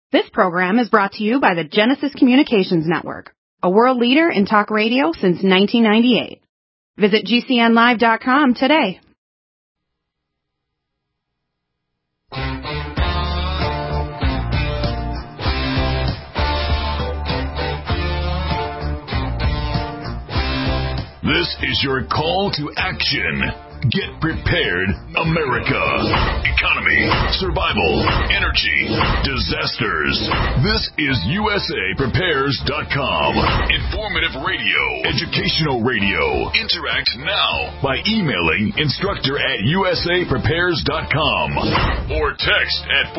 This program is brought to you by the Genesis Communications Network, a world leader in talk radio since 1998. Visit GCNlive.com today. This is your call to action. Get prepared, America. Economy, survival, energy, disasters. This is USAPrepares.com. Informative radio, educational radio. Interact now by emailing instructor@USAPrepares.com or text at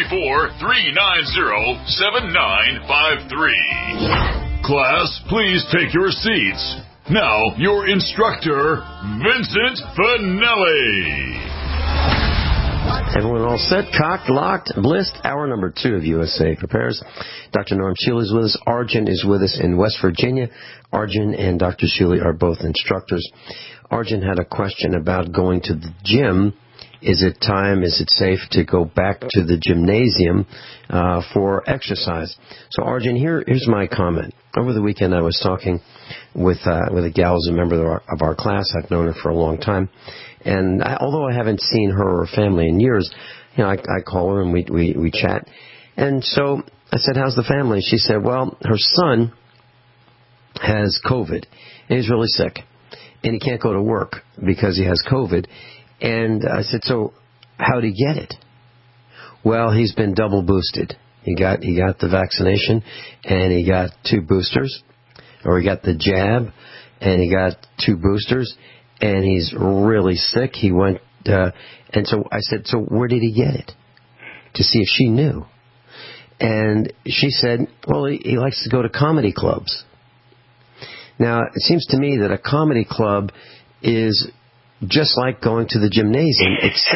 434-390-7953. Class, please take your seats. Now, your instructor, Vincent Finelli. Everyone all set, cocked, locked, blissed. Hour number 2 of USA Prepares. Dr. Norm Shealy is with us. Arjun is with us in West Virginia. Arjun and Dr. Shealy are both instructors. Arjun had a question about going to the gym. Is it safe to go back to the gymnasium for exercise? So, Arjun, here's my comment. Over the weekend, I was talking with a gal who's a member of our class. I've known her for a long time. And although I haven't seen her or her family in years, I call her and we chat. And so I said, how's the family? She said, well, her son has COVID, and he's really sick. And he can't go to work because he has COVID. And I said, so how'd he get it? Well, he's been double boosted. He got the vaccination, and he got 2 boosters, or he got the jab, and he got 2 boosters, and he's really sick. He went, and so I said, so where did he get it? To see if she knew. And she said, well, he likes to go to comedy clubs. Now, it seems to me that a comedy club is just like going to the gymnasium,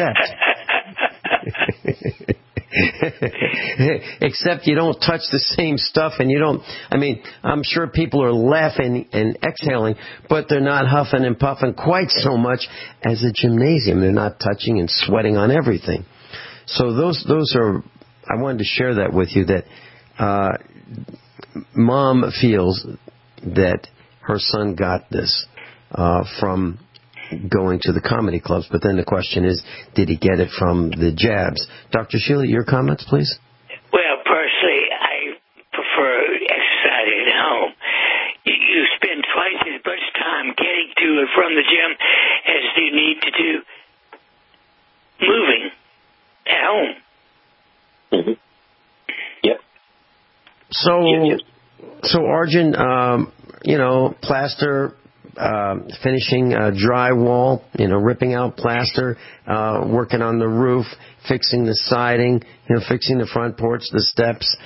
except you don't touch the same stuff, and I'm sure people are laughing and exhaling, but they're not huffing and puffing quite so much as a gymnasium. They're not touching and sweating on everything. So those are, I wanted to share that with you, that Mom feels that her son got this from going to the comedy clubs, but then the question is, did he get it from the jabs? Dr. Shealy, your comments, please? Well, personally, I prefer exercising at home. You spend twice as much time getting to and from the gym as you need to do moving at home. Mm-hmm. Yep. So Arjun, plaster, finishing drywall, ripping out plaster, working on the roof, fixing the siding, fixing the front porch, the steps,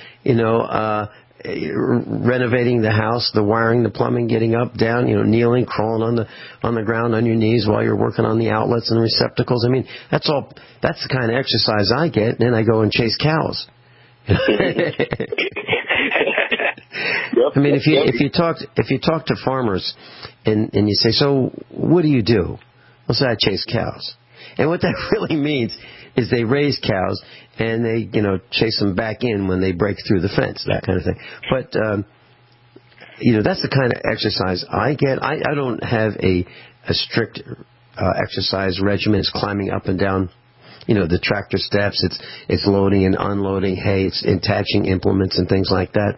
renovating the house, the wiring, the plumbing, getting up, down, kneeling, crawling on the ground on your knees while you're working on the outlets and receptacles. That's the kind of exercise I get. Then I go and chase cows. If you talk to farmers and you say, so what do you do? They'll say, I chase cows. And what that really means is they raise cows and they, chase them back in when they break through the fence, that kind of thing. But, that's the kind of exercise I get. I don't have a strict exercise regimen. It's climbing up and down the tractor steps, it's loading and unloading hay, it's attaching implements and things like that.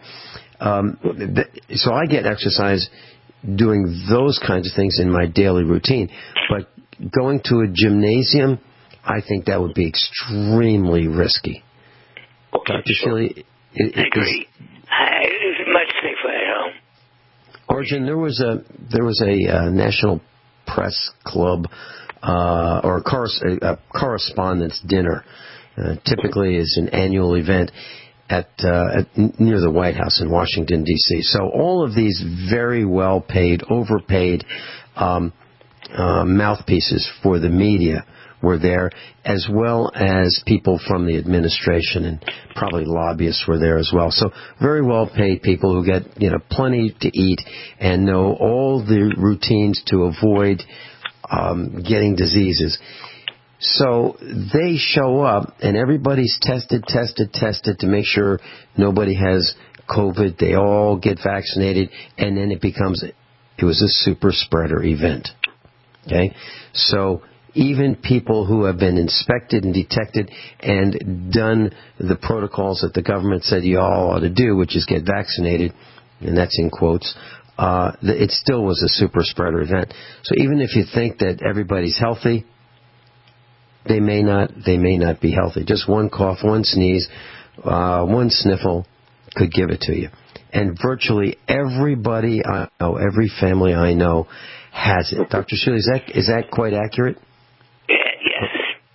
So I get exercise doing those kinds of things in my daily routine. But going to a gymnasium, I think that would be extremely risky. Okay, Dr. Shealy, I agree. It's much safer at home. Arjun, there was a National Press Club or a correspondence dinner. Typically is an annual event at near the White House in Washington, D.C. So all of these very well-paid, overpaid mouthpieces for the media were there, as well as people from the administration, and probably lobbyists were there as well. So very well-paid people who get plenty to eat and know all the routines to avoid getting diseases. So they show up, and everybody's tested to make sure nobody has COVID. They all get vaccinated, and then it was a super spreader event. Okay? So even people who have been inspected and detected and done the protocols that the government said you all ought to do, which is get vaccinated, and that's in quotes, it still was a super spreader event. So even if you think that everybody's healthy, they may not be healthy. Just one cough, one sneeze, one sniffle could give it to you. And virtually everybody I know, every family I know has it. Dr. Shuli, is that quite accurate? Yes.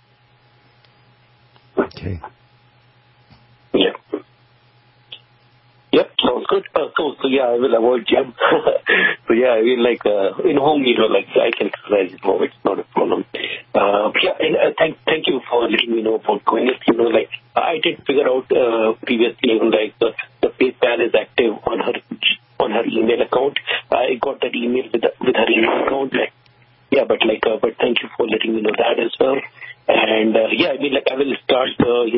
Okay. Yeah. Yep, sounds good. So yeah, I will avoid gym. So yeah, I mean, like, in home, I can exercise at home. It's not a problem. Yeah, and thank you for letting me know about going. I did figure out previously, the PayPal is active on her email account. I got that email with her email account. But thank you for letting me know that as well. And I will start.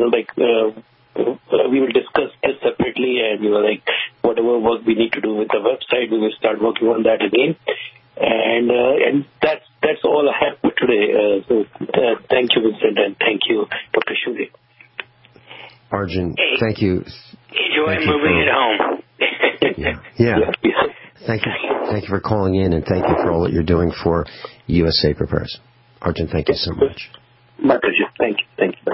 We will discuss this separately, and whatever work we need to do with the website, we will start working on that again. And that's all I have for today. So thank you, Vincent, and thank you, Dr. Shuli. Arjun, thank you. Enjoy moving at home. Yeah. Thank you for calling in, and thank you for all that you're doing for USA Prepares. Arjun, thank you so much. My pleasure. Thank you.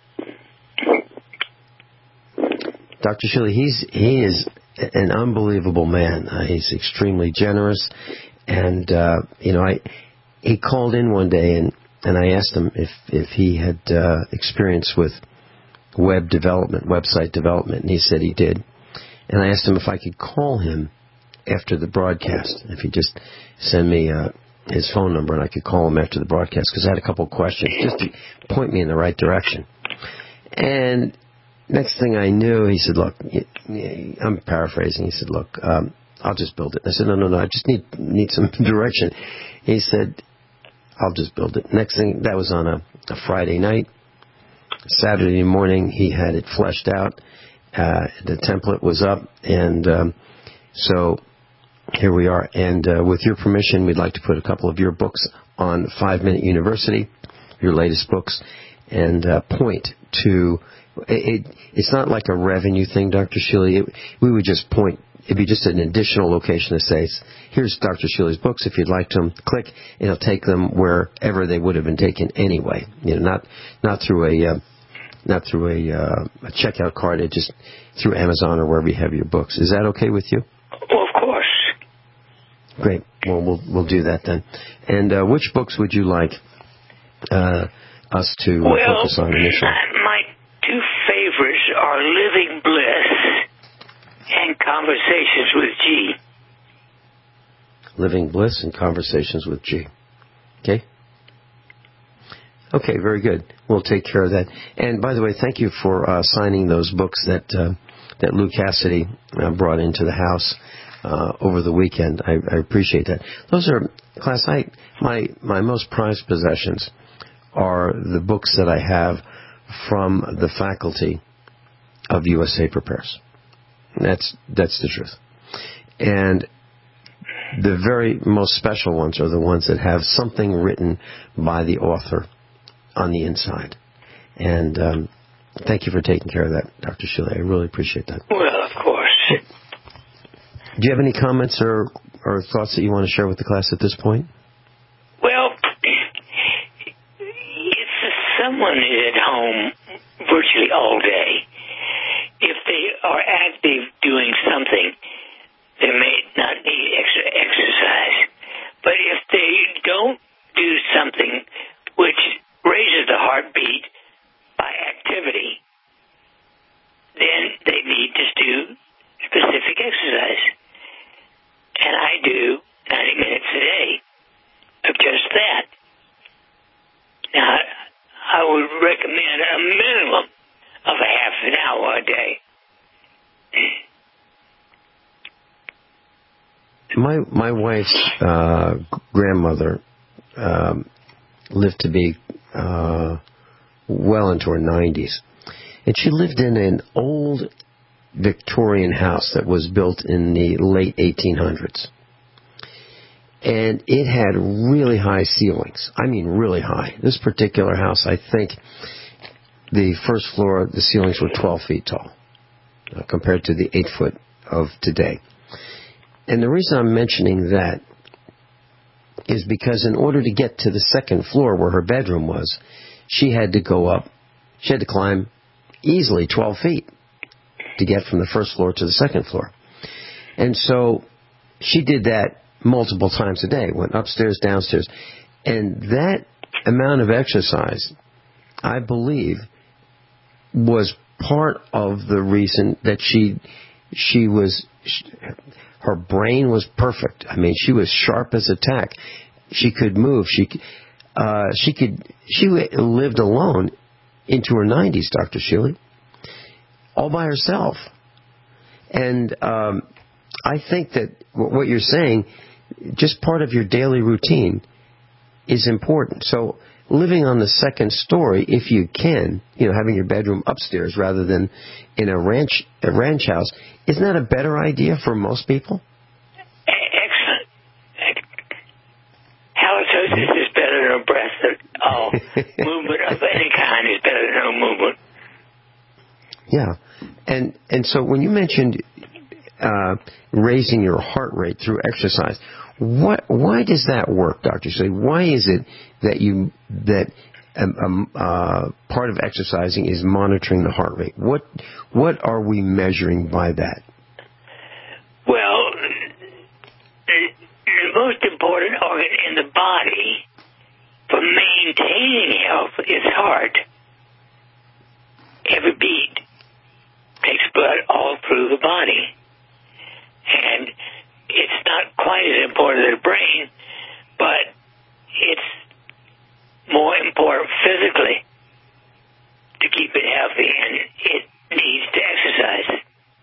Dr. Shuli, he is an unbelievable man. He's extremely generous, and he called in one day, and I asked him if he had experience with website development, and he said he did. And I asked him if I could call him after the broadcast, if he'd just send me his phone number, and I could call him after the broadcast, because I had a couple of questions, just to point me in the right direction. And next thing I knew, he said, look, I'm paraphrasing, he said, look, I'll just build it. I said, no, I just need some direction. He said, I'll just build it. Next thing, that was on a Friday night. Saturday morning, he had it fleshed out. The template was up, and so here we are. And with your permission, we'd like to put a couple of your books on 5 Minute University, your latest books, and point to it's not like a revenue thing, Dr. Shuli. We would just point. It'd be just an additional location to say, here's Dr. Shuli's books. If you'd like them, click, and it'll take them wherever they would have been taken anyway. Not through a checkout card. It just through Amazon or wherever you have your books. Is that okay with you? Well, of course. Great. Well, we'll do that then. And which books would you like us to focus on initially? My two favorites are Living Bliss and Conversations with G. Living Bliss and Conversations with G. Okay? Okay, very good. We'll take care of that. And by the way, thank you for signing those books that Lou Cassidy brought into the house over the weekend. I appreciate that. Those are, class, my most prized possessions are the books that I have from the faculty of USA Prepares. That's the truth. And the very most special ones are the ones that have something written by the author on the inside. And thank you for taking care of that, Dr. Shuli. I really appreciate that. Well, of course. Do you have any comments or thoughts that you want to share with the class at this point? Well, if someone is at home virtually all day, if they are active doing something, they may not need extra exercise. But if they don't do something which raises the heartbeat by activity, then they need to do specific exercise. And I do 90 minutes a day of just that. Now, I would recommend a minimum of a half an hour a day. My wife's grandmother lived to be well into her 90s. And she lived in an old Victorian house that was built in the late 1800s. And it had really high ceilings. I mean, really high. This particular house, I think the first floor, the ceilings were 12 feet tall, compared to the 8 foot of today. And the reason I'm mentioning that is because in order to get to the second floor where her bedroom was, she had to go up, she had to climb easily 12 feet to get from the first floor to the second floor. And so she did that multiple times a day, went upstairs, downstairs. And that amount of exercise, I believe, was part of the reason that her brain was perfect. I mean, she was sharp as a tack. She could move. She lived alone into her 90s, Dr. Shealy, all by herself. And I think that what you're saying, just part of your daily routine, is important. So living on the second story, if you can, having your bedroom upstairs rather than in a ranch house, isn't that a better idea for most people? Excellent. Halitosis is better than a breath. All movement of any kind is better than no movement. Yeah. And so when you mentioned raising your heart rate through exercise, why does that work, Dr. Shealy? Why is it that part of exercising is monitoring the heart rate? What are we measuring by that? Well, the most important organ in the body for maintaining health is heart. Every beat takes blood all through the body. And it's not quite as important as the brain, but it's more important physically to keep it healthy, and it needs to exercise.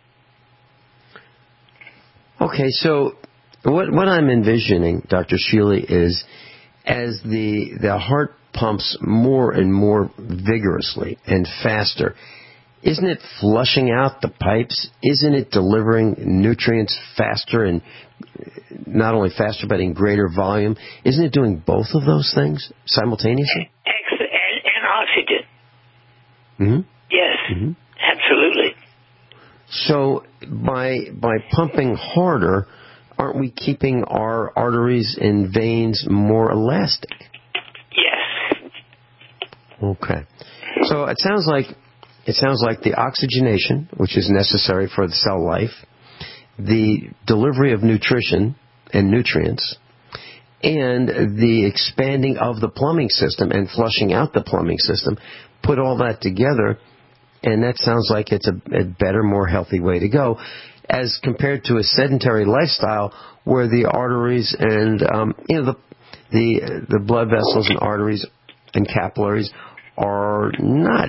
Okay, so what I'm envisioning, Dr. Shealy, is as the heart pumps more and more vigorously and faster, isn't it flushing out the pipes? Isn't it delivering nutrients faster, and not only faster but in greater volume? Isn't it doing both of those things simultaneously? And oxygen. Mm-hmm. Yes, mm-hmm. Absolutely. So by pumping harder, aren't we keeping our arteries and veins more elastic? Yes. Okay. So it sounds like the oxygenation, which is necessary for the cell life, the delivery of nutrition and nutrients, and the expanding of the plumbing system and flushing out the plumbing system, put all that together, and that sounds like it's a better, more healthy way to go, as compared to a sedentary lifestyle where the arteries and the blood vessels and arteries and capillaries are not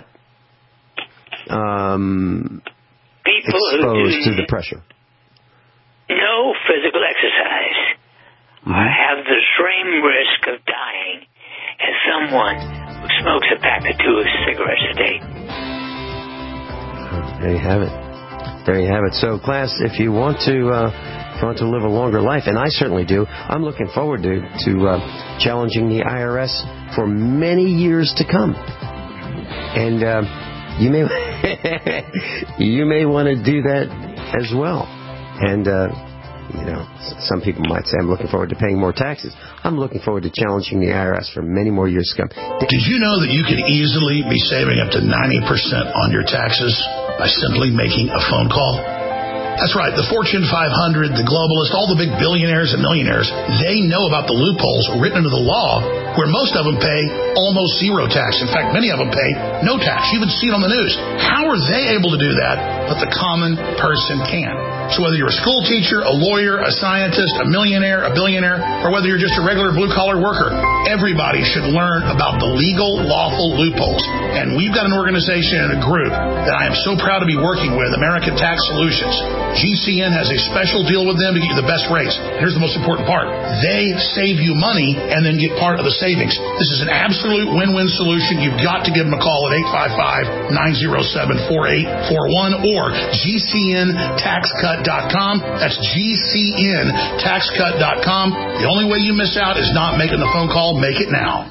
exposed to the pressure. No physical exercise, mm-hmm. or have the same risk of dying as someone who smokes a pack or two of cigarettes a day. There you have it. There you have it. So, class, if you want to live a longer life, and I certainly do, I'm looking forward to challenging the IRS for many years to come. And you may want to do that as well. And some people might say I'm looking forward to paying more taxes. I'm looking forward to challenging the IRS for many more years to come. Did you know that you could easily be saving up to 90% on your taxes by simply making a phone call? That's right. The Fortune 500, the globalists, all the big billionaires and millionaires, they know about the loopholes written into the law where most of them pay almost zero tax. In fact, many of them pay no tax. You even see it on the news. How are they able to do that, but the common person can? So whether you're a school teacher, a lawyer, a scientist, a millionaire, a billionaire, or whether you're just a regular blue-collar worker, everybody should learn about the legal, lawful loopholes. And we've got an organization and a group that I am so proud to be working with, American Tax Solutions. GCN has a special deal with them to get you the best rates. Here's the most important part. They save you money and then get part of the savings. This is an absolute win-win solution. You've got to give them a call at 855-907-4841 or GCNTaxCut.com. That's GCNTaxCut.com. The only way you miss out is not making the phone call. Make it now.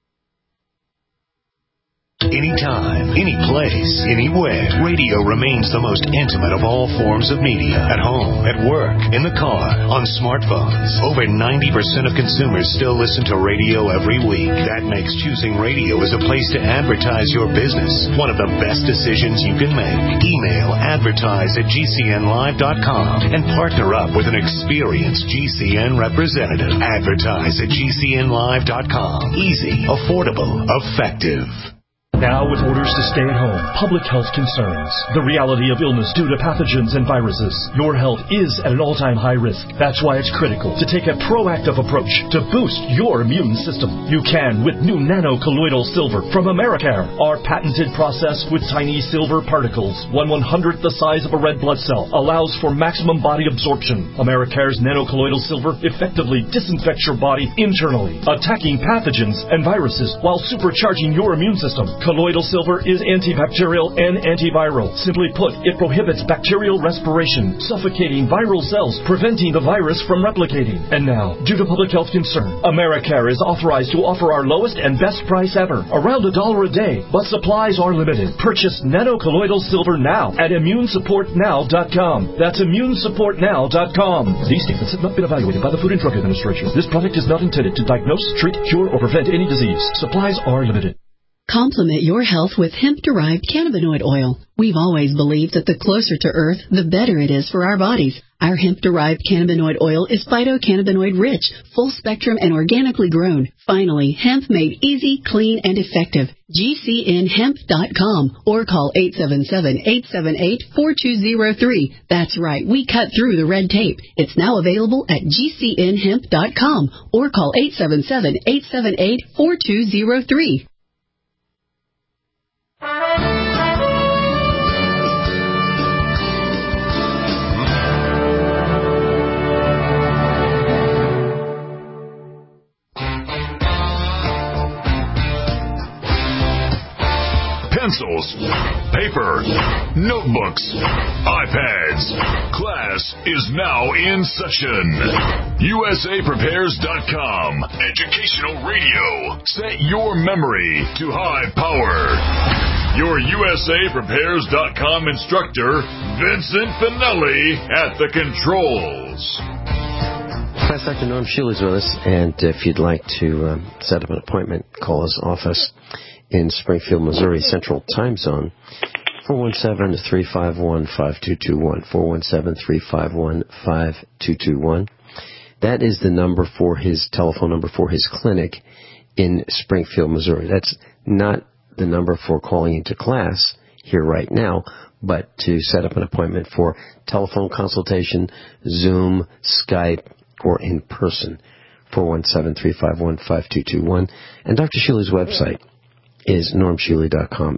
Anytime, any place, anywhere, radio remains the most intimate of all forms of media. At home, at work, in the car, on smartphones. Over 90% of consumers still listen to radio every week. That makes choosing radio as a place to advertise your business one of the best decisions you can make. Email advertise@gcnlive.com and partner up with an experienced GCN representative. Advertise at gcnlive.com. Easy, affordable, effective. Now with orders to stay at home, public health concerns, the reality of illness due to pathogens and viruses, your health is at an all-time high risk. That's why it's critical to take a proactive approach to boost your immune system. You can with new nano-colloidal silver from Americare. Our patented process with tiny silver particles, 1/100th the size of a red blood cell, allows for maximum body absorption. Americare's nano-colloidal silver effectively disinfects your body internally, attacking pathogens and viruses while supercharging your immune system. Colloidal silver is antibacterial and antiviral. Simply put, it prohibits bacterial respiration, suffocating viral cells, preventing the virus from replicating. And now, due to public health concern, Americare is authorized to offer our lowest and best price ever, around $1 a day, but supplies are limited. Purchase nano-colloidal silver now at immunesupportnow.com. That's immunesupportnow.com. These statements have not been evaluated by the Food and Drug Administration. This product is not intended to diagnose, treat, cure, or prevent any disease. Supplies are limited. Complement your health with hemp-derived cannabinoid oil. We've always believed that the closer to Earth, the better it is for our bodies. Our hemp-derived cannabinoid oil is phytocannabinoid-rich, full-spectrum, and organically grown. Finally, hemp made easy, clean, and effective. GCNHemp.com or call 877-878-4203. That's right, we cut through the red tape. It's now available at GCNHemp.com or call 877-878-4203. Pencils, paper, notebooks, iPads. Class is now in session. USAPrepares.com. Educational radio. Set your memory to high power. Your USAPrepares.com instructor, Vincent Finelli, at the controls. Class Dr. Norm Schuel is with us, and if you'd like to set up an appointment, call his office in Springfield, Missouri, Central Time Zone, 417-351-5221, 417-351-5221. That is the number for his telephone number for his clinic in Springfield, Missouri. That's not the number for calling into class here right now, but to set up an appointment for telephone consultation, Zoom, Skype, or in person, 417-351-5221. And Dr. Schuel's website is normschuely.com,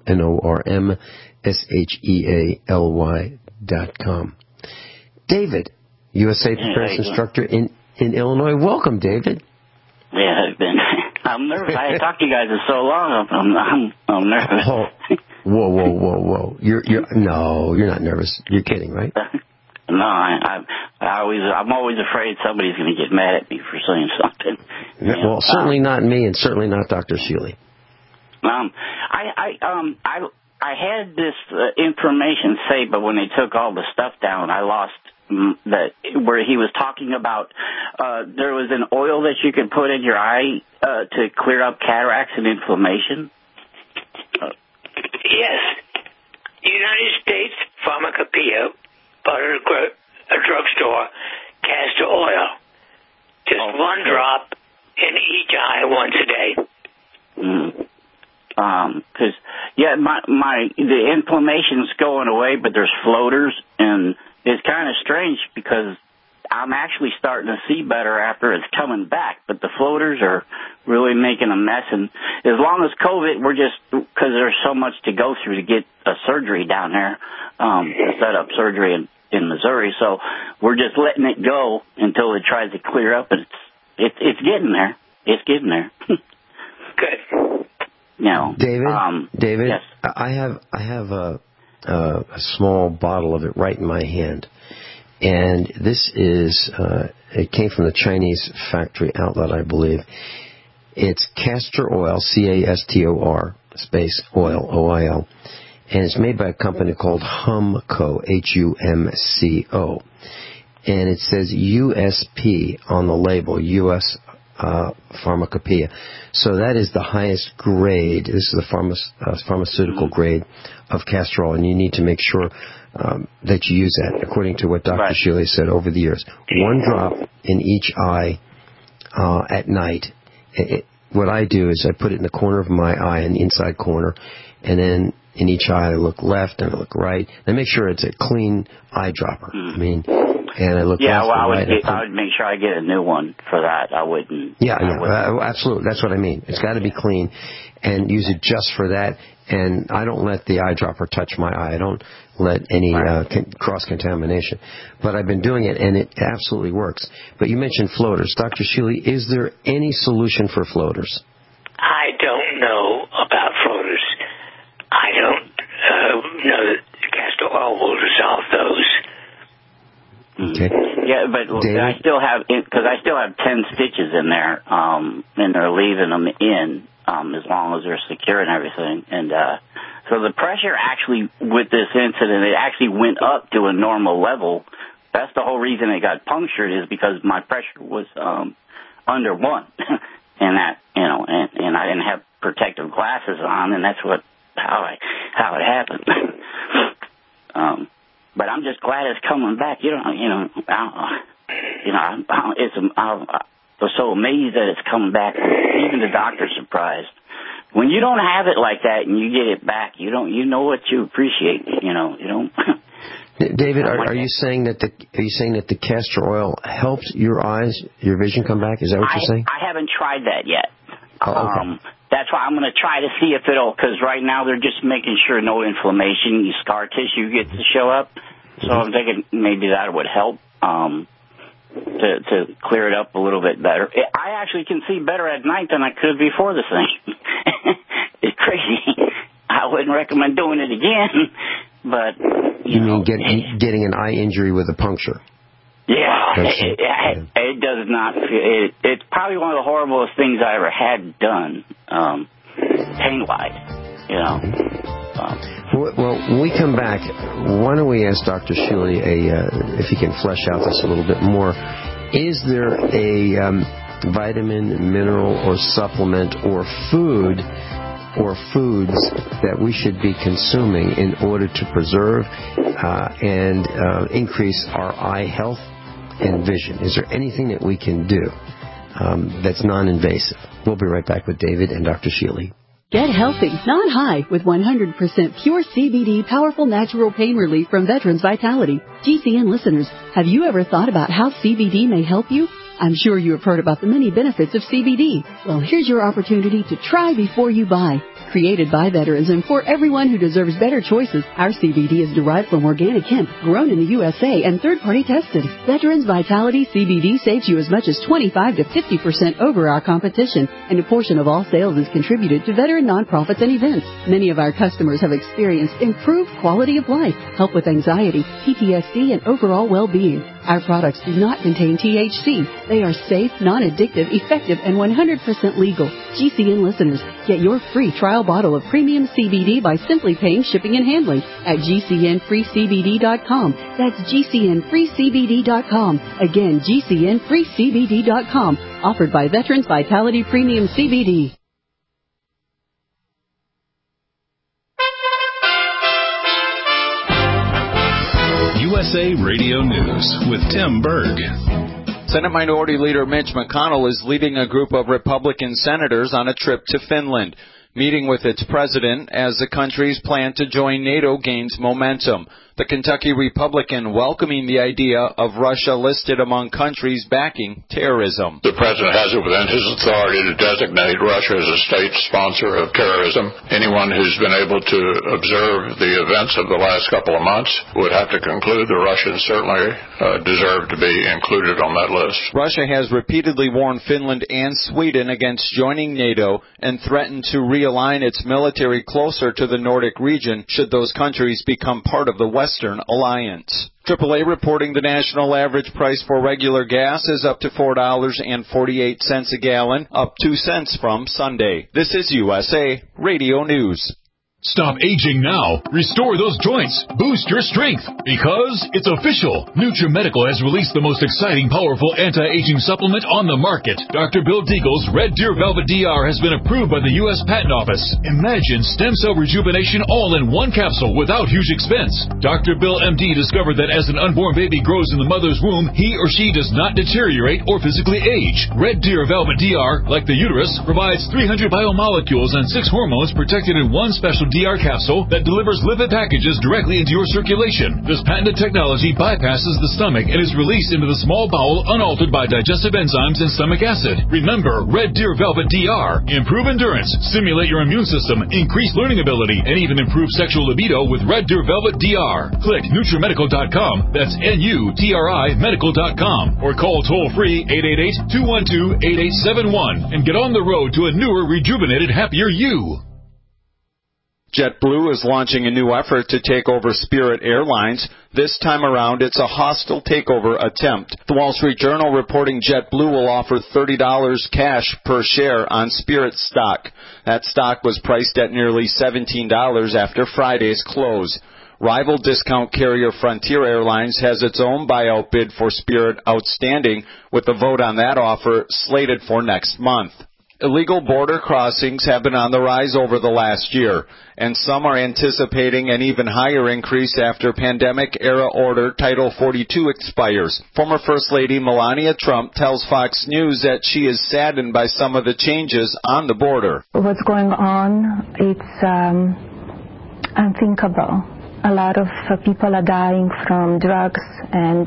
NORMSHEALY.com. David, USA Prepares instructor in Illinois. Welcome, David. Yeah, I'm nervous. I haven't talked to you guys in so long. I'm nervous. Oh, whoa. You're not nervous. You're kidding, right? No, I'm always afraid somebody's going to get mad at me for saying something. Well, certainly not me, and certainly not Dr. Schuely. I had this information saved, but when they took all the stuff down, I lost where he was talking about there was an oil that you could put in your eye to clear up cataracts and inflammation. Yes. United States Pharmacopoeia bought at a drugstore castor oil. Just one drop in each eye once a day. Because the inflammation's going away, but there's floaters, and it's kind of strange because I'm actually starting to see better after it's coming back, but the floaters are really making a mess. And as long as COVID, because there's so much to go through to get a surgery down there, set up surgery in Missouri, so we're just letting it go until it tries to clear up, and it's getting there. It's getting there. Good. David, yes. I have a small bottle of it right in my hand, and this is it came from the Chinese factory outlet, I believe. It's castor oil, CASTOR space oil, OIL, and it's made by a company called Humco, HUMCO, and it says USP on the label, U.S. Pharmacopoeia. So that is the highest grade. This is the pharmaceutical grade of castor oil, and you need to make sure that you use that, according to what Dr. Shealy said over the years. 1 drop in each eye at night. What I do is I put it in the corner of my eye, in the inside corner, and then in each eye I look left and I look right. And I make sure it's a clean eye dropper. And I look left and right. I would make sure I get a new one for that. I wouldn't. Absolutely. That's what I mean. It's got to be clean, and use it just for that. And I don't let the eyedropper touch my eye. I don't let any cross-contamination. But I've been doing it, and it absolutely works. But you mentioned floaters. Dr. Shealy, is there any solution for floaters? I don't know about floaters. I don't know that castor oil will resolve those. Okay. Yeah, but David? I still have 10 stitches in there, and they're leaving them in as long as they're secure and everything. And so the pressure actually with this incident, it actually went up to a normal level. That's the whole reason it got punctured, is because my pressure was under 1, and that and I didn't have protective glasses on, and that's how it happened. But I'm just glad it's coming back. I'm so amazed that it's coming back. Even the doctor's surprised. When you don't have it like that and you get it back, you know what you appreciate. You don't. David, are you saying that the castor oil helped your eyes, your vision come back? Is that what you're saying? I haven't tried that yet. Oh, okay. That's why I'm going to try to see if it'll, because right now they're just making sure no inflammation, scar tissue gets to show up. So I'm thinking maybe that would help to clear it up a little bit better. I actually can see better at night than I could before this thing. It's crazy. I wouldn't recommend doing it again, but you mean getting an eye injury with a puncture? Yeah, it does not. It's probably one of the horriblest things I ever had done, pain-wise. Well, when we come back, why don't we ask Dr. Shealy if he can flesh out this a little bit more? Is there a vitamin, mineral, or supplement, or food, or foods that we should be consuming in order to preserve and increase our eye health and vision? Is there anything that we can do that's non-invasive? We'll be right back with David and Dr. Shealy. Get healthy, not high, with 100% pure CBD powerful natural pain relief from Veterans Vitality. GCN listeners, have you ever thought about how CBD may help you? I'm sure you have heard about the many benefits of CBD. Well, here's your opportunity to try before you buy. Created by veterans and for everyone who deserves better choices, our CBD is derived from organic hemp, grown in the USA and third-party tested. Veterans Vitality CBD saves you as much as 25 to 50% over our competition, and a portion of all sales is contributed to veteran nonprofits and events. Many of our customers have experienced improved quality of life, help with anxiety, PTSD, and overall well-being. Our products do not contain THC. They are safe, non-addictive, effective, and 100% legal. GCN listeners, get your free trial bottle of premium CBD by simply paying shipping and handling at GCNFreeCBD.com. That's GCNFreeCBD.com. Again, GCNFreeCBD.com. Offered by Veterans Vitality Premium CBD. USA Radio News with Tim Berg. Senate Minority Leader Mitch McConnell is leading a group of Republican senators on a trip to Finland. meeting with its president as the country's plan to join NATO gains momentum. The Kentucky Republican welcoming the idea of Russia listed among countries backing terrorism. The president has it within his authority to designate Russia as a state sponsor of terrorism. Anyone who's been able to observe the events of the last couple of months would have to conclude the Russians certainly deserve to be included on that list. Russia has repeatedly warned Finland and Sweden against joining NATO and threatened to realign its military closer to the Nordic region should those countries become part of the Western Alliance. AAA reporting the national average price for regular gas is up to $4.48 a gallon, up 2 cents from Sunday. This is USA Radio News. Stop aging now. Restore those joints. Boost your strength. Because it's official. NutriMedical has released the most exciting, powerful anti-aging supplement on the market. Dr. Bill Deagle's Red Deer Velvet DR has been approved by the U.S. Patent Office. Imagine stem cell rejuvenation all in one capsule without huge expense. Dr. Bill MD discovered that as an unborn baby grows in the mother's womb, he or she does not deteriorate or physically age. Red Deer Velvet DR, like the uterus, provides 300 biomolecules and 6 hormones protected in one special DR capsule that delivers lipid packages directly into your circulation. This patented technology bypasses the stomach and is released into the small bowel unaltered by digestive enzymes and stomach acid. Remember, Red Deer Velvet DR. Improve endurance, stimulate your immune system, increase learning ability, and even improve sexual libido with Red Deer Velvet DR. Click NutriMedical.com, that's NUTRI Medical.com, or call toll-free 888-212-8871 and get on the road to a newer, rejuvenated, happier you. JetBlue is launching a new effort to take over Spirit Airlines. This time around, it's a hostile takeover attempt. The Wall Street Journal reporting JetBlue will offer $30 cash per share on Spirit stock. That stock was priced at nearly $17 after Friday's close. Rival discount carrier Frontier Airlines has its own buyout bid for Spirit outstanding, with the vote on that offer slated for next month. Illegal border crossings have been on the rise over the last year, and some are anticipating an even higher increase after pandemic-era order Title 42 expires. Former First Lady Melania Trump tells Fox News that she is saddened by some of the changes on the border. What's going on, it's unthinkable. A lot of people are dying from drugs, and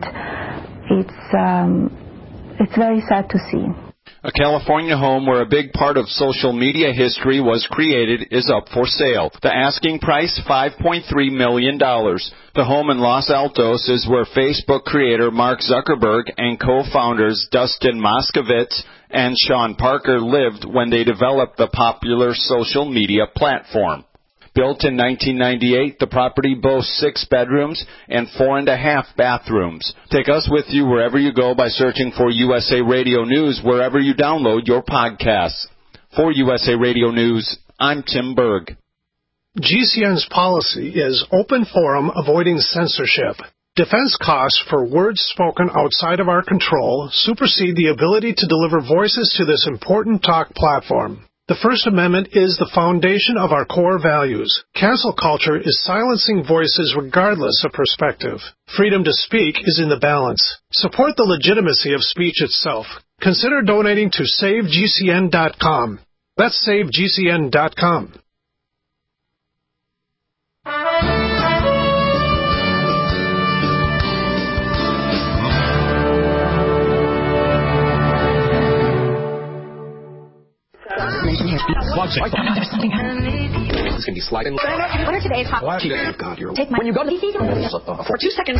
it's very sad to see. A California home where a big part of social media history was created is up for sale. The asking price, $5.3 million. The home in Los Altos is where Facebook creator Mark Zuckerberg and co-founders Dustin Moskovitz and Sean Parker lived when they developed the popular social media platform. Built in 1998, the property boasts 6 bedrooms and 4.5 bathrooms. Take us with you wherever you go by searching for USA Radio News wherever you download your podcasts. For USA Radio News, I'm Tim Berg. GCN's policy is open forum, avoiding censorship. Defense costs for words spoken outside of our control supersede the ability to deliver voices to this important talk platform. The First Amendment is the foundation of our core values. Cancel culture is silencing voices regardless of perspective. Freedom to speak is in the balance. Support the legitimacy of speech itself. Consider donating to SaveGCN.com. That's SaveGCN.com. It's going to be sliding. What are today's hot? God, you're take my when you go to for 2 seconds.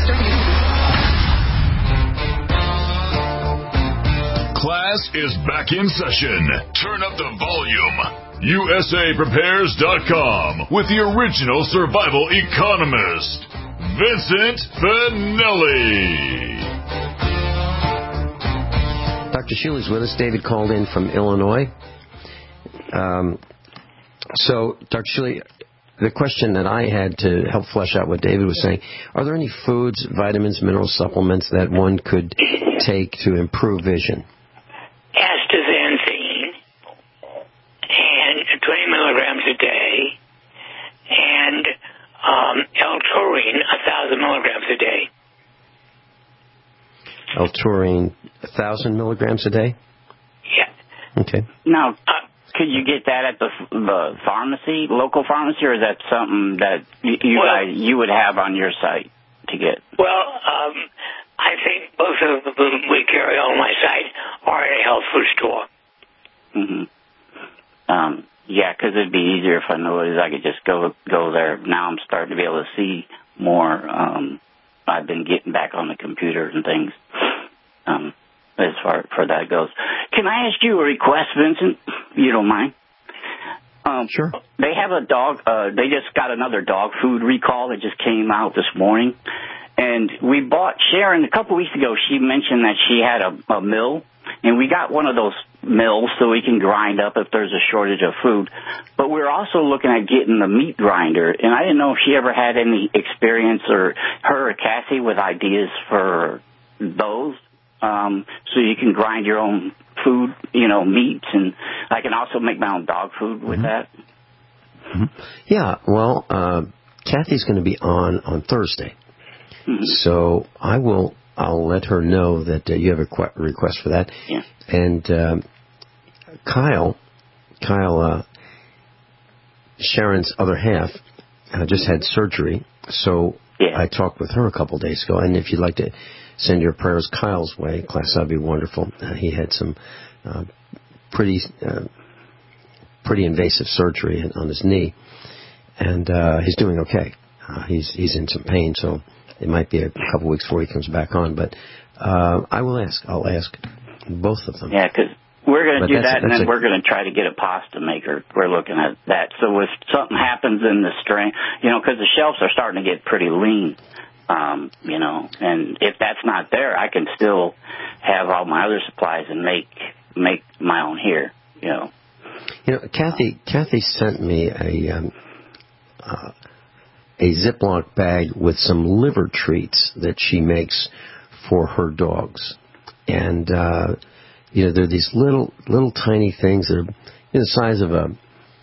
Class is back in session. Turn up the volume. USAPrepares.com with the original survival economist, Vincent Finelli. Dr. Shealy's with us. David called in from Illinois. So, Dr. Shealy, the question that I had to help flesh out what David was saying, are there any foods, vitamins, mineral supplements that one could take to improve vision? Astaxanthin and 20 milligrams a day, and L-taurine 1,000 milligrams a day. L-taurine 1,000 milligrams a day? Yeah. Okay. Now, Could you get that at the pharmacy, local pharmacy, or is that something that you would have on your site to get? Well, I think both of them we carry on my site are at a health food store. Yeah, because it'd be easier if I knew it. I could just go there. Now I'm starting to be able to see more. I've been getting back on the computer and things. As far as that goes. Can I ask you a request, Vincent? You don't mind? Sure. They have a dog. They just got another dog food recall that just came out this morning. And we bought Sharon a couple weeks ago. She mentioned that she had a mill. And we got one of those mills so we can grind up if there's a shortage of food. But we're also looking at getting the meat grinder. And I didn't know if she ever had any experience, or her or Kathy, with ideas for those. So you can grind your own food, meats. And I can also make my own dog food with that. Yeah, well, Kathy's going to be on Thursday. So I'll let her know that you have a request for that. Yeah. And Kyle, Sharon's other half, just had surgery. So I talked with her a couple days ago. And if you'd like to send your prayers Kyle's way, class, that'd be wonderful. He had some pretty invasive surgery on his knee. And he's doing okay. He's in some pain, so it might be a couple weeks before he comes back on, but I'll ask both of them. Yeah, because we're going to do that, and then we're going to try to get a pasta maker. We're looking at that. So if something happens in the strain, because the shelves are starting to get pretty lean, and if that's not there, I can still have all my other supplies and make my own here. Kathy sent me a Ziploc bag with some liver treats that she makes for her dogs. And, they're these little tiny things that are the size of an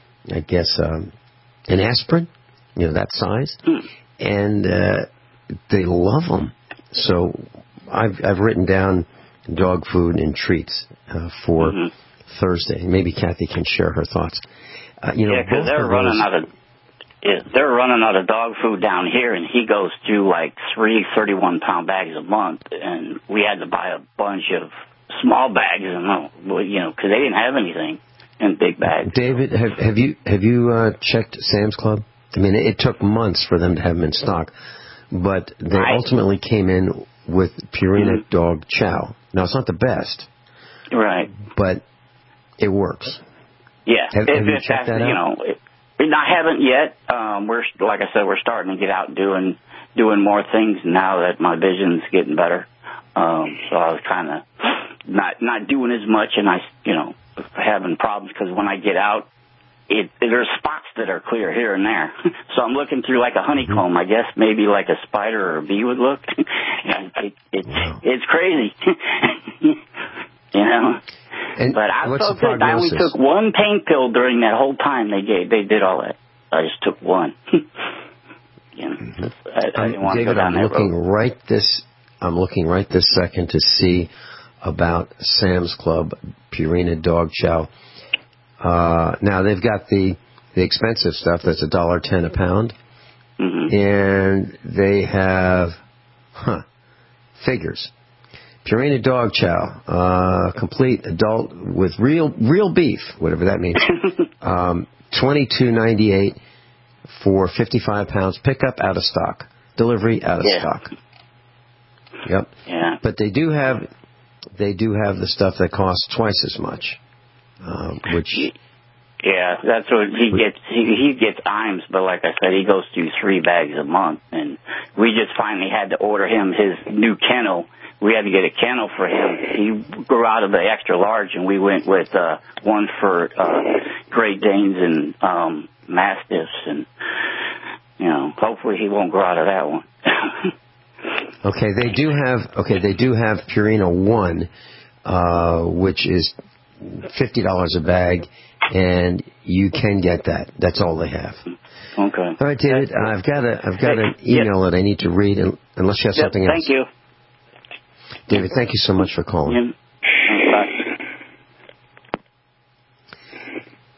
aspirin, that size. And they love them. So I've written down dog food and treats for Thursday. Maybe Kathy can share her thoughts. Because they're running out of dog food down here, and he goes through like 3 31-pound bags a month, and we had to buy a bunch of small bags, because they didn't have anything in big bags. David, have you checked Sam's Club? I mean, it took months for them to have them in stock, but they ultimately came in with Purina Dog Chow. Now, it's not the best, right? But it works. Yeah, have you checked that out? I haven't yet. Like I said, we're starting to get out and doing more things now that my vision's getting better. So I was kind of not doing as much, and having problems because when I get out, there's spots that are clear here and there. So I'm looking through like a honeycomb, I guess, maybe like a spider or a bee would look. It's crazy. And but I felt good. I only took one pain pill during that whole time they did all that. I just took one. I didn't want to go down that road. I'm looking right this second to see about Sam's Club Purina Dog Chow. Now they've got the expensive stuff that's $1.10 a pound, and they have figures. Purina Dog Chow, complete adult with real beef, whatever that means. $22.98 for 55 pounds. Pickup out of stock. Delivery out of stock. Yep. Yeah. But they do have the stuff that costs twice as much, which. Yeah, that's what he gets. He gets IMS, but like I said, he goes through 3 bags a month, and we just finally had to order him his new kennel. We had to get a kennel for him. He grew out of the extra large, and we went with one for Great Danes and Mastiffs, and hopefully he won't grow out of that one. Okay, they do have Purina One, which is $50 a bag, and you can get that. That's all they have. Okay. All right, David. I've got an email that I need to read, unless you have something else. Thank you. David, thank you so much for calling.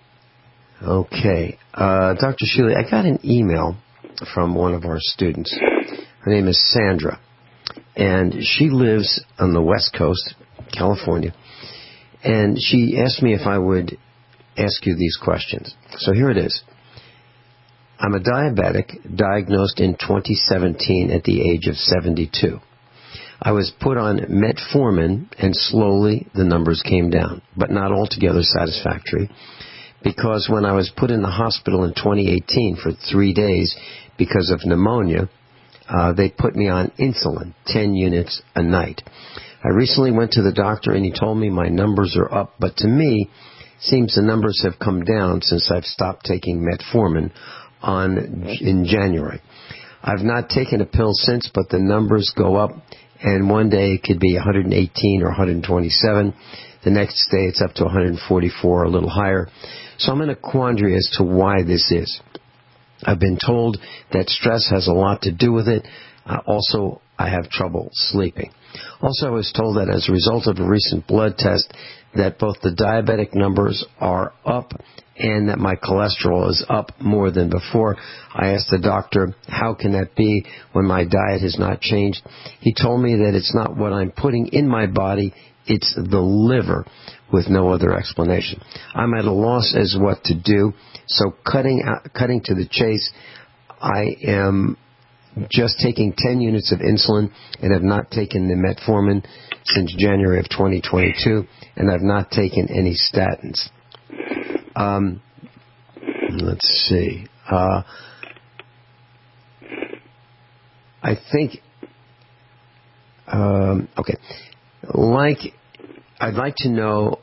Okay. Dr. Shealy, I got an email from one of our students. Her name is Sandra, and she lives on the West Coast, California, and she asked me if I would ask you these questions. So here it is. I'm a diabetic, diagnosed in 2017 at the age of 72. I was put on metformin, and slowly the numbers came down, but not altogether satisfactory, because when I was put in the hospital in 2018 for 3 days because of pneumonia, they put me on insulin, 10 units a night. I recently went to the doctor, and he told me my numbers are up, but to me, seems the numbers have come down since I've stopped taking metformin in January. I've not taken a pill since, but the numbers go up, and one day it could be 118 or 127. The next day it's up to 144 or a little higher. So I'm in a quandary as to why this is. I've been told that stress has a lot to do with it. Also, I have trouble sleeping. Also, I was told that as a result of a recent blood test that both the diabetic numbers are up and that my cholesterol is up more than before. I asked the doctor, how can that be when my diet has not changed? He told me that it's not what I'm putting in my body, it's the liver, with no other explanation. I'm at a loss as what to do, so cutting to the chase, I am just taking 10 units of insulin and have not taken the metformin since January of 2022, and I've not taken any statins. Let's see. I think, okay. I'd like to know,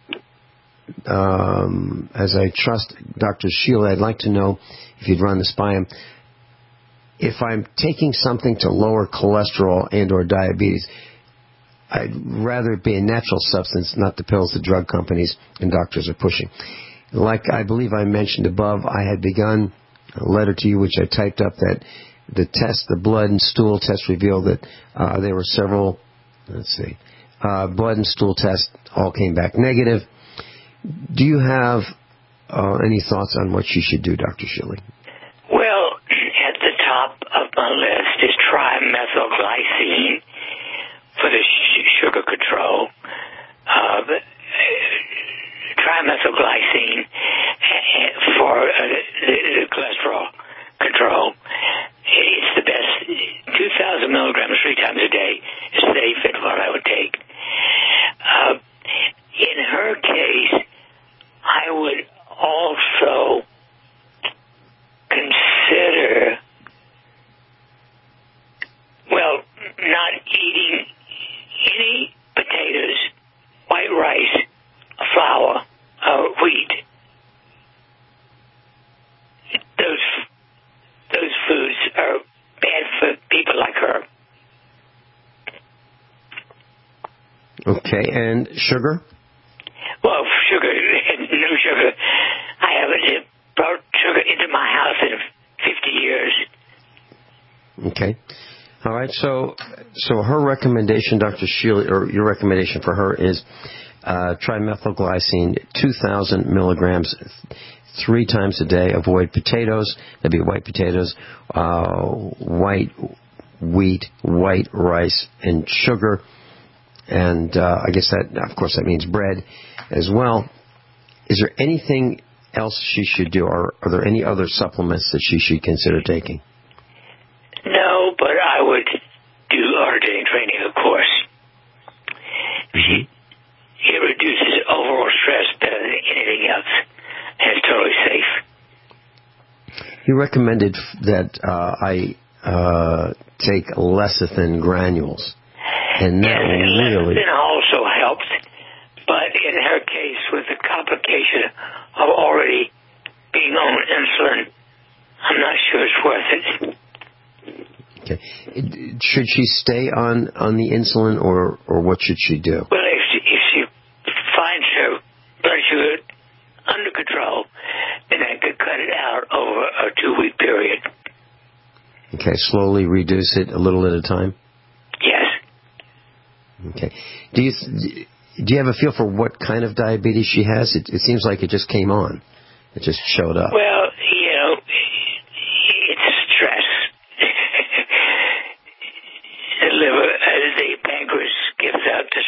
as I trust Dr. Shealy, I'd like to know, if you'd run this by him, if I'm taking something to lower cholesterol and or diabetes, I'd rather it be a natural substance, not the pills the drug companies and doctors are pushing. Like I believe I mentioned above, I had begun a letter to you which I typed up that the blood and stool test revealed that there were several, blood and stool tests all came back negative. Do you have any thoughts on what she should do, Dr. Shealy? Well, at the top of my list is trimethylglycine for the sugar control. Trimethylglycine for the cholesterol control. It's the best. 2,000 milligrams 3 times a day is safe and what I would take. In her case, I would also consider, not eating any potatoes, white rice, flour, wheat. Those foods are bad for people like her. Okay, and sugar? Well, sugar, no sugar. I haven't brought sugar into my house in 50 years. Okay. All right, so her recommendation, Dr. Shealy, or your recommendation for her is trimethylglycine, 2,000 milligrams 3 times a day. Avoid potatoes. That'd be white potatoes, white wheat, white rice, and sugar. And I guess that, of course, that means bread as well. Is there anything else she should do, or are there any other supplements that she should consider taking? No, but I would do alternating training, of course. It reduces overall stress better than anything else, and it's totally safe. You recommended that I take lecithin granules, and that really... Lecithin also helps, but in her case, with the complication of already being on insulin, I'm not sure it's worth it. Okay. Should she stay on the insulin, or what should she do? Well, if she finds her blood sugar under control, then I could cut it out over a 2-week period. Okay, slowly reduce it a little at a time? Yes. Okay. Do you have a feel for what kind of diabetes she has? It seems like it just came on. It just showed up. Well, it's stress. The liver, the pancreas gives out the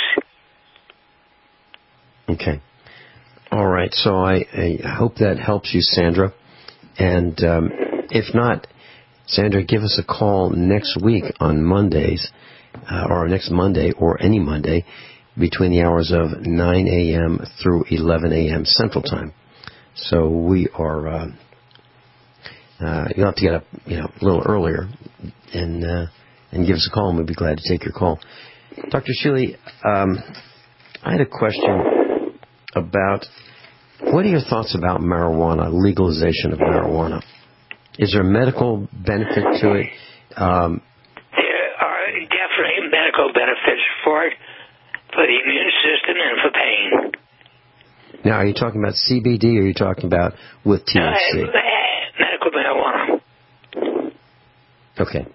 stress. Okay. All right. So I hope that helps you, Sandra. And if not, Sandra, give us a call next week on Mondays, or next Monday, or any Monday, between the hours of 9 a.m. through 11 a.m. Central Time. So we are, you'll have to get up, a little earlier and give us a call, and we'd be glad to take your call. Dr. Shealy, I had a question about, what are your thoughts about marijuana, legalization of marijuana? Is there a medical benefit to it? There are definitely medical benefits for it, for the immune system and for pain. Now, are you talking about CBD, or are you talking about with THC? Medical marijuana. Okay.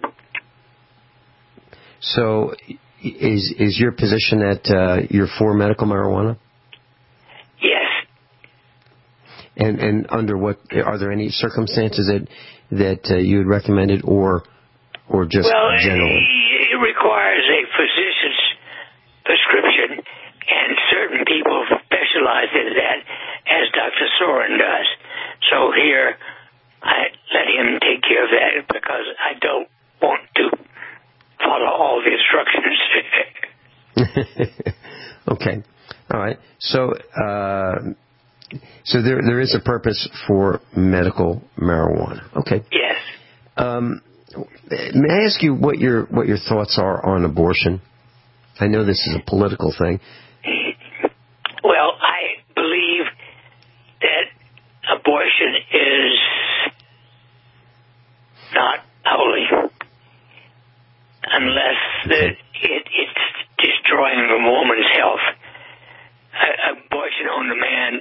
So, is your position that you're for medical marijuana? Yes. And under what, are there any circumstances that you would recommend it, or just generally? It requires a physician's prescription, and certain people specialize in that, as Dr. Soren does. So here, I let him take care of that, because I don't want to follow all the instructions. Okay. All right. So there is a purpose for medical marijuana. Okay. Yes. May I ask you what your thoughts are on abortion? I know this is a political thing. Well, I believe that abortion is not holy unless it's destroying a woman's health. Abortion on demand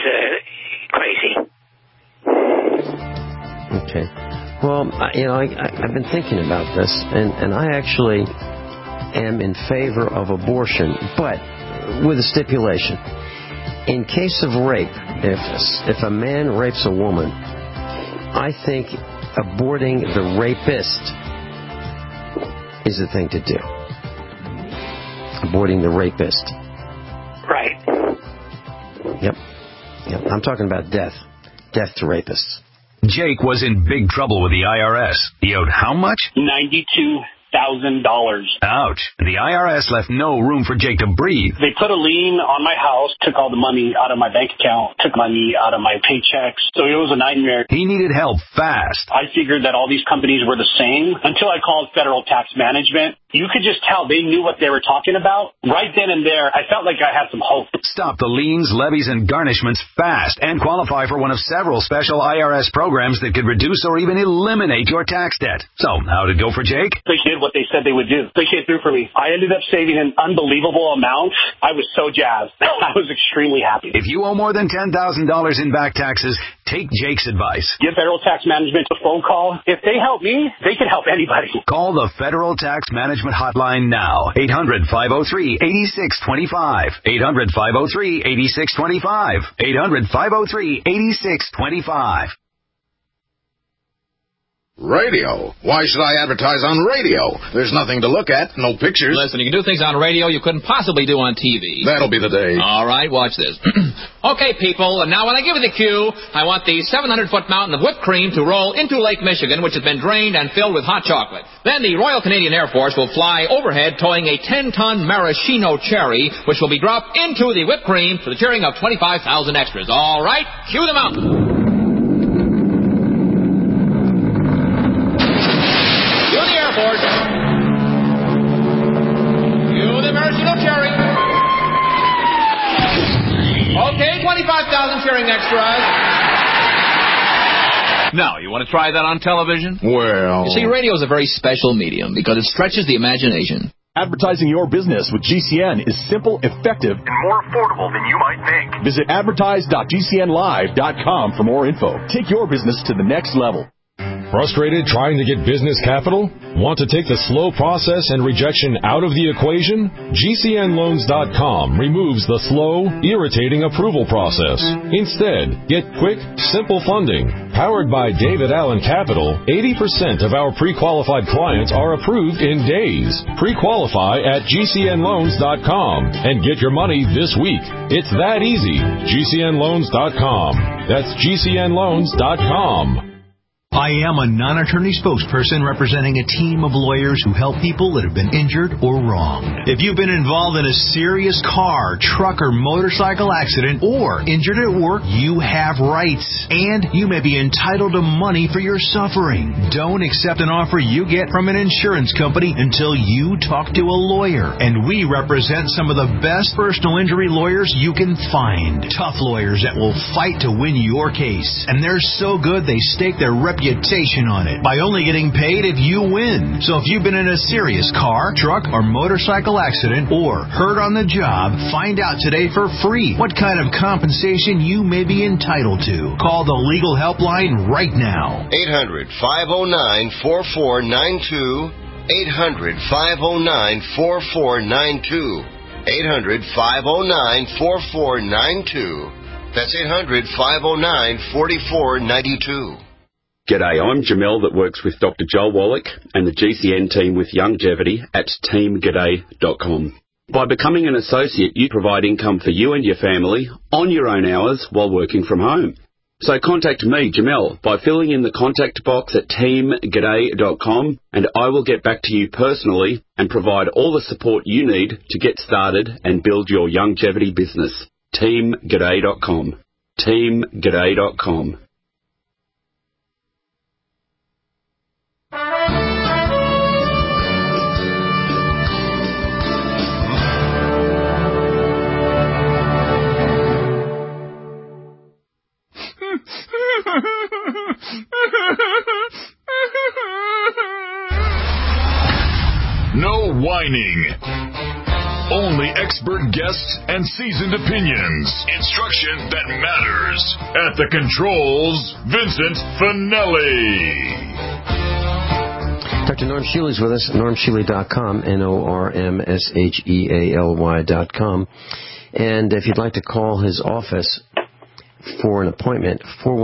is crazy. Okay. Well, I've been thinking about this, and I actually am in favor of abortion, but with a stipulation. In case of rape, if a man rapes a woman, I think aborting the rapist is the thing to do. Aborting the rapist. Right. Yep. I'm talking about death. Death to rapists. Jake was in big trouble with the IRS. He owed how much? $92,000. Ouch. The IRS left no room for Jake to breathe. They put a lien on my house, took all the money out of my bank account, took money out of my paychecks. So it was a nightmare. He needed help fast. I figured that all these companies were the same until I called Federal Tax Management. You could just tell they knew what they were talking about. Right then and there, I felt like I had some hope. Stop the liens, levies, and garnishments fast and qualify for one of several special IRS programs that could reduce or even eliminate your tax debt. So, how'd it go for Jake? They did what they said they would do. They came through for me. I ended up saving an unbelievable amount. I was so jazzed. I was extremely happy. If you owe more than $10,000 in back taxes, take Jake's advice. Give Federal Tax Management a phone call. If they help me, they can help anybody. Call the Federal Tax Management Hotline now. 800-503-8625. 800-503-8625. 800-503-8625. Radio? Why should I advertise on radio? There's nothing to look at, no pictures. Listen, you can do things on radio you couldn't possibly do on TV. That'll be the day. All right, watch this. Okay, people, and now when I give you the cue, I want the 700-foot mountain of whipped cream to roll into Lake Michigan, which has been drained and filled with hot chocolate. Then the Royal Canadian Air Force will fly overhead towing a 10-ton maraschino cherry, which will be dropped into the whipped cream to the cheering of 25,000 extras. All right, cue the mountain. Okay, 25,000 cheering extras. Now, you want to try that on television? Well... You see, radio is a very special medium because it stretches the imagination. Advertising your business with GCN is simple, effective, and more affordable than you might think. Visit advertise.gcnlive.com for more info. Take your business to the next level. Frustrated trying to get business capital? Want to take the slow process and rejection out of the equation? GCNloans.com removes the slow, irritating approval process. Instead, get quick, simple funding. Powered by David Allen Capital, 80% of our pre-qualified clients are approved in days. Pre-qualify at GCNloans.com and get your money this week. It's that easy. GCNloans.com. That's GCNloans.com. I am a non-attorney spokesperson representing a team of lawyers who help people that have been injured or wronged. If you've been involved in a serious car, truck, or motorcycle accident or injured at work, you have rights, and you may be entitled to money for your suffering. Don't accept an offer you get from an insurance company until you talk to a lawyer. And we represent some of the best personal injury lawyers you can find. Tough lawyers that will fight to win your case. And they're so good they stake their reputation on it by only getting paid if you win. So if you've been in a serious car, truck, or motorcycle accident or hurt on the job, find out today for free what kind of compensation you may be entitled to. Call the legal helpline right now. 800-509-4492. 800-509-4492. 800-509-4492. That's 800-509-4492. G'day, I'm Jamel that works with Dr. Joel Wallach and the GCN team with Longevity at teamg'day.com. By becoming an associate, you provide income for you and your family on your own hours while working from home. So contact me, Jamel, by filling in the contact box at teamg'day.com, and I will get back to you personally and provide all the support you need to get started and build your longevity business. teamg'day.com. teamg'day.com. No whining. Only expert guests and seasoned opinions. Instruction that matters. At the controls, Vincent Finelli. Dr. Norm Shealy is with us, normshealy.com, normshealy.com. And if you'd like to call his office for an appointment,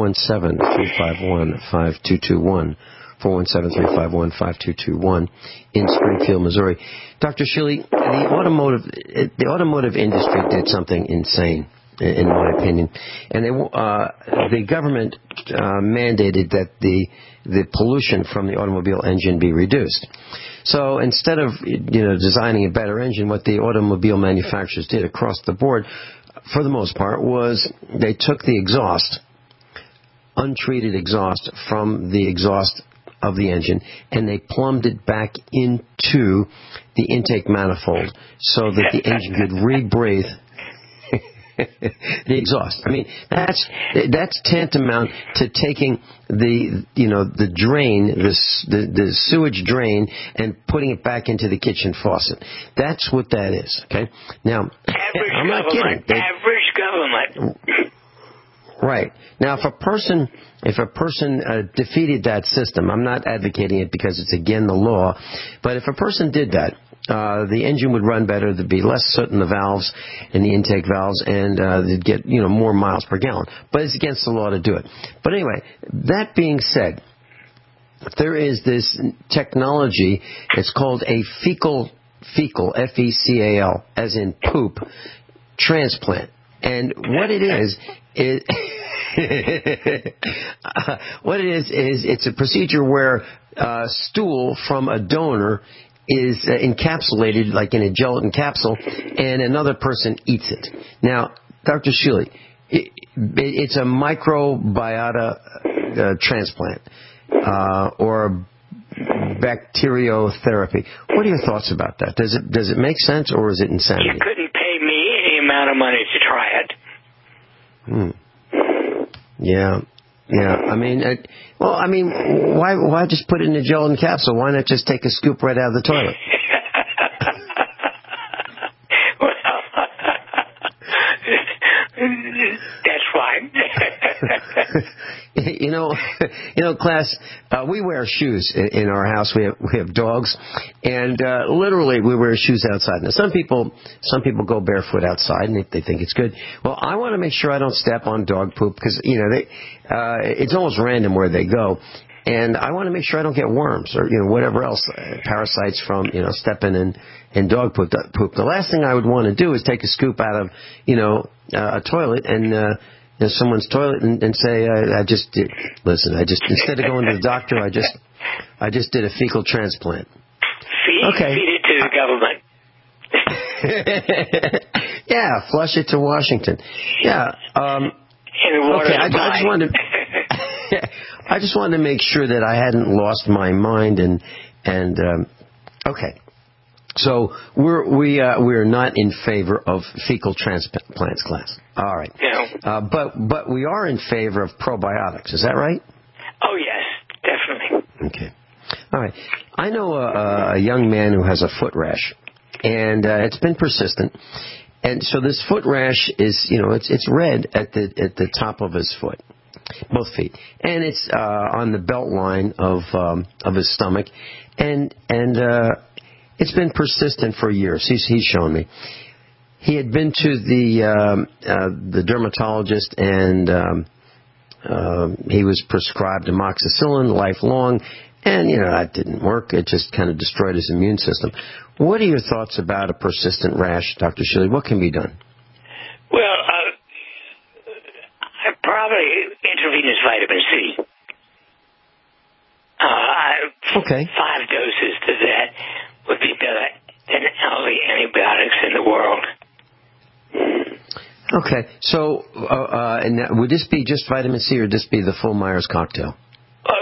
417-351-5221. 417-351-5221 in Springfield, Missouri. Dr. Shealy, the automotive industry did something insane, in my opinion, and the government mandated that the pollution from the automobile engine be reduced. So instead of designing a better engine, what the automobile manufacturers did across the board, for the most part, was they took the exhaust, untreated exhaust from the exhaust of the engine, and they plumbed it back into the intake manifold so that the engine could rebreathe the exhaust. I mean, that's tantamount to taking the drain, the sewage drain, and putting it back into the kitchen faucet. That's what that is. Okay. Now, I'm not kidding. Average government. Right. Now, if a person defeated that system, I'm not advocating it because it's against the law, but if a person did that, the engine would run better, there'd be less soot in the valves, in the intake valves, and they'd get, more miles per gallon. But it's against the law to do it. But anyway, that being said, there is this technology, it's called a fecal, F-E-C-A-L, as in poop, transplant. And what it is it's a procedure where stool from a donor is encapsulated like in a gelatin capsule, and another person eats it. Now, Dr. Shealy, it's a microbiota transplant or bacteriotherapy. What are your thoughts about that? Does it make sense, or is it insanity? You couldn't pay me any amount of money to try it. Yeah. I mean, why just put it in a gelatin capsule? Why not just take a scoop right out of the toilet? That's fine. class, we wear shoes in our house. We have dogs, and literally we wear shoes outside. Now, some people go barefoot outside, and they think it's good. Well, I want to make sure I don't step on dog poop because it's almost random where they go. And I want to make sure I don't get worms or, whatever else, parasites from, stepping in dog poop. The last thing I would want to do is take a scoop out of, a toilet and, someone's toilet and say, instead of going to the doctor, I just did a fecal transplant. Feed it to the government. Yeah, flush it to Washington. Yeah. Okay, I just wanted to make sure that I hadn't lost my mind and okay. So we're not in favor of fecal transplants, class. All right. No. But we are in favor of probiotics. Is that right? Oh yes, definitely. Okay. All right. I know a young man who has a foot rash, and it's been persistent. And so this foot rash is, it's red at the top of his foot. Both feet, and it's on the belt line of his stomach, and it's been persistent for years. He's shown me. He had been to the dermatologist, and he was prescribed amoxicillin lifelong, and that didn't work. It just kind of destroyed his immune system. What are your thoughts about a persistent rash, Dr. Shilley? What can be done? Well, probably intravenous vitamin C. Okay. 5 doses to that would be better than all the antibiotics in the world. Okay. So, and would this be just vitamin C, or would this be the full Myers cocktail? No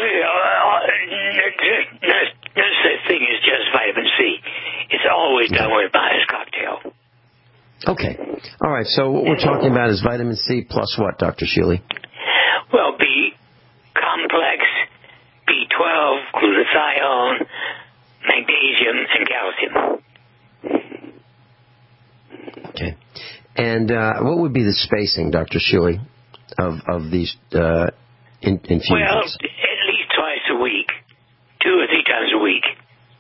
such thing as just vitamin C. It's always done with Myers cocktail. Okay. All right. So what we're talking about is vitamin C plus what, Dr. Shilley? Well, B complex, B12, glutathione, magnesium, and calcium. Okay. And what would be the spacing, Dr. Shilley, of these infusions? Well, at least twice a week, 2 or 3 times a week.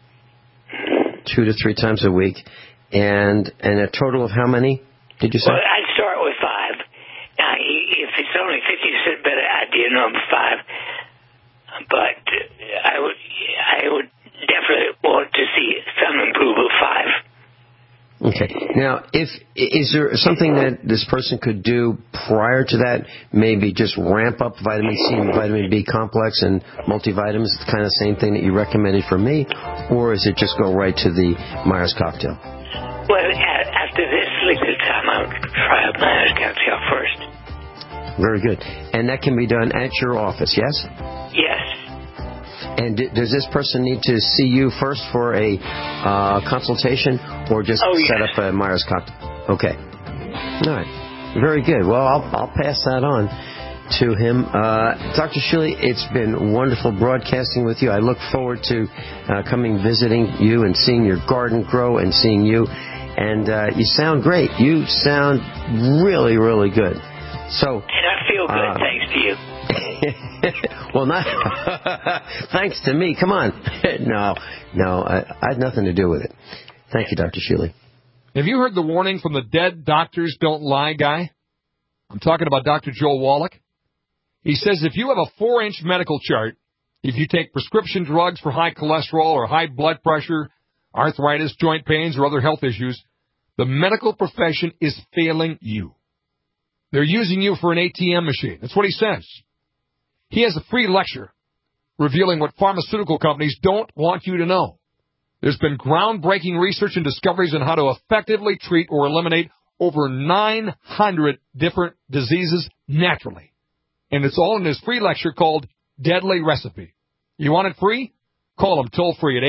2 to 3 times a week. And a total of how many, did you say? Well, I'd start with 5. Now, if it's only 50% better, I'd do number 5. But I would definitely want to see some improvement of 5. Okay. Now, is there something that this person could do prior to that? Maybe just ramp up vitamin C and vitamin B complex and multivitamins, the kind of same thing that you recommended for me? Or is it just go right to the Myers cocktail? Well, after this liquid time, I'll try out Myers cocktail first. Very good. And that can be done at your office, yes? Yes. And does this person need to see you first for a consultation, or just set up a Myers cocktail? Okay. All right. Very good. Well, I'll pass that on to him. Dr. Shilley, it's been wonderful broadcasting with you. I look forward to coming visiting you and seeing your garden grow and seeing you. And you sound great. You sound really, really good. So, and I feel good, thanks to you. Well, not thanks to me. Come on. No, I had nothing to do with it. Thank you, Dr. Shilley. Have you heard the warning from the dead doctors don't lie guy? I'm talking about Dr. Joel Wallach. He says if you have a 4-inch medical chart, if you take prescription drugs for high cholesterol or high blood pressure, arthritis, joint pains, or other health issues, the medical profession is failing you. They're using you for an ATM machine. That's what he says. He has a free lecture revealing what pharmaceutical companies don't want you to know. There's been groundbreaking research and discoveries on how to effectively treat or eliminate over 900 different diseases naturally. And it's all in his free lecture called Deadly Recipe. You want it free? Call him toll free at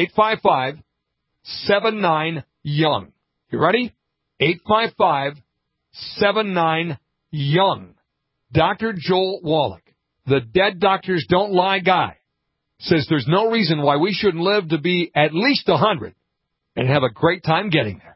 855-79-YOUNG. You ready? 855-79-YOUNG. Dr. Joel Wallach, the dead doctors don't lie guy, says there's no reason why we shouldn't live to be at least 100 and have a great time getting there.